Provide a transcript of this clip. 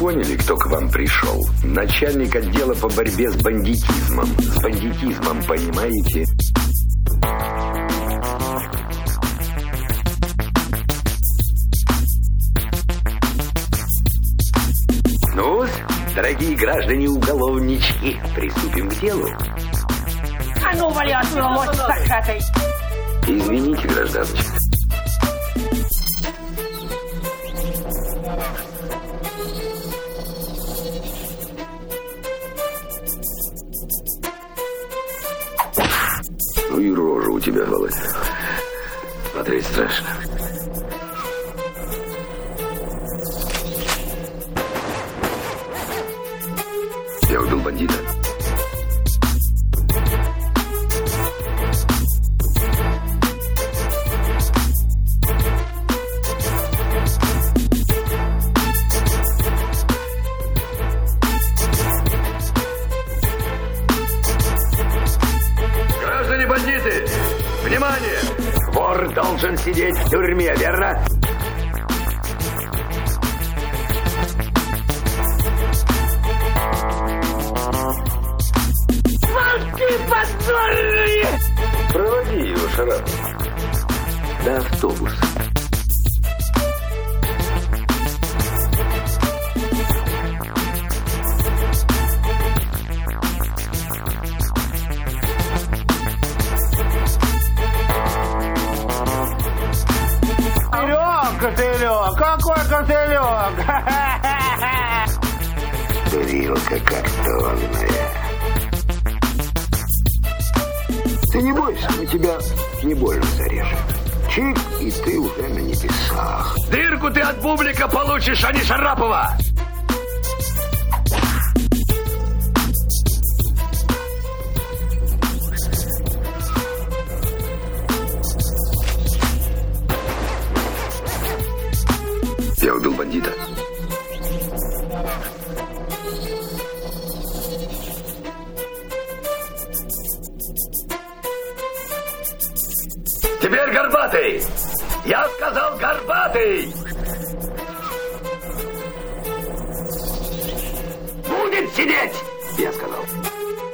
поняли, кто к вам пришел? Начальник отдела по борьбе с бандитизмом. С бандитизмом, понимаете? Ну, дорогие граждане-уголовнички, приступим к делу. А ну, вали отсюда, лось сахатый! Извините, гражданочка. Ну и рожа у тебя, Володя. Смотреть страшно. Я убил бандита. Граждане бандиты, внимание! Вор должен сидеть в тюрьме, верно? Позорные! Проводи его, Шарапов, до автобуса. Костылек! Какой костылек? Тарелка картонная. Ты не бойся, на тебя не больно зарежет. Чик, и ты уже на небесах. Дырку ты от бублика получишь, а не Шарапова! Я убил бандита. Теперь Горбатый! Я сказал Горбатый! Будет сидеть! Я сказал.